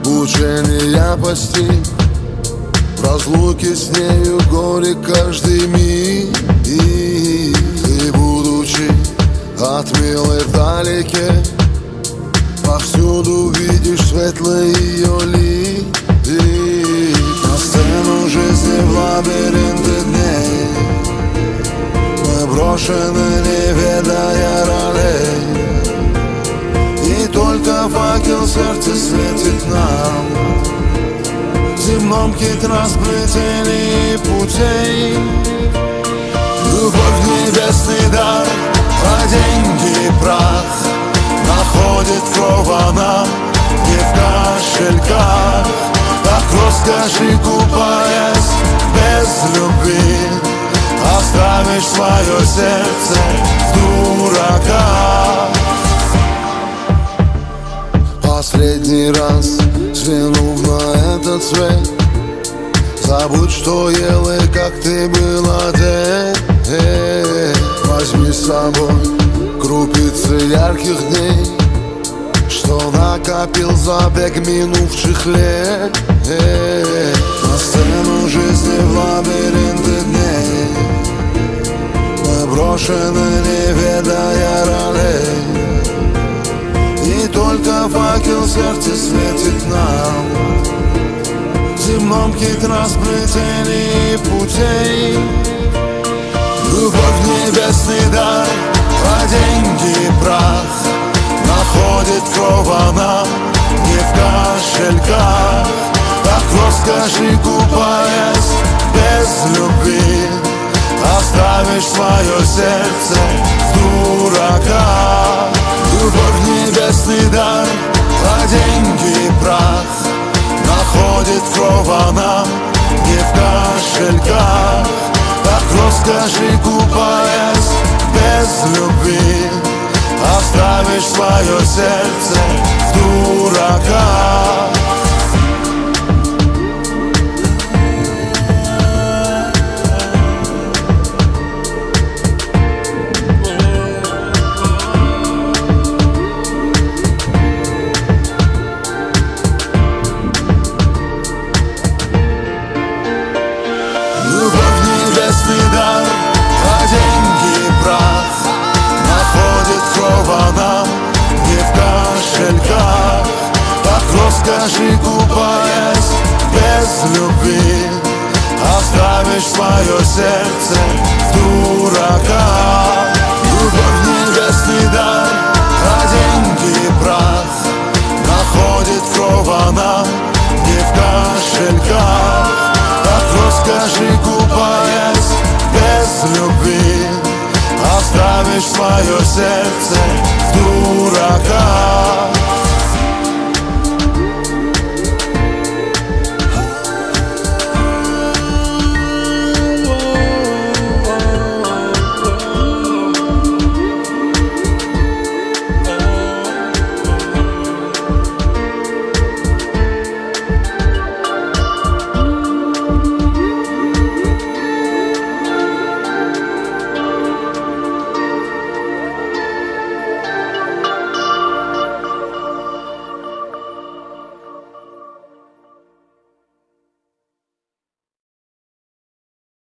Мучения постиг, в разлуке с нею горе каждый миг. И ты, будучи от милой вдалеке, повсюду видишь светлый ее лик. И на сцену жизни в лабиринты дней мы брошены, не ведая ролей. И только факел сердца светит нам в земном хитросплетении путей. Любовь — небесный дар, а деньги — прах. Находит кровь она не в кошельках. Так роскоши купаясь без любви, оставишь свое сердце в дураках. Последний раз взглянув на этот свет, забудь, что ел и как ты был одет. Возьми с собой крупицы ярких дней, что накопил за бег минувших лет. На сцену жизни в лабиринты дней мы брошены, не ведая ролей. И только факел сердца светит нам в земном хитросплетении путей. Любовь — небесный дар, а деньги — прах. Находит кровь она не в кошельках. Так роскоши купаясь без любви, оставишь свое сердце в дураках. Любовь — небесный дар, а деньги — прах. Находит кровь она не в кошельках. Так роскоши купаясь без любви, оставишь свое сердце в дураках. Любовь — небесный дар, а деньги — прах. Находит кровь она не в кошельках. Так роскоши купаясь без любви, оставишь свое сердце в дураках. Любовь — небесный дар, а деньги — прах. Находит кровь она не в кошельках. Так роскоши купаясь без любви, оставишь свое сердце в дураках.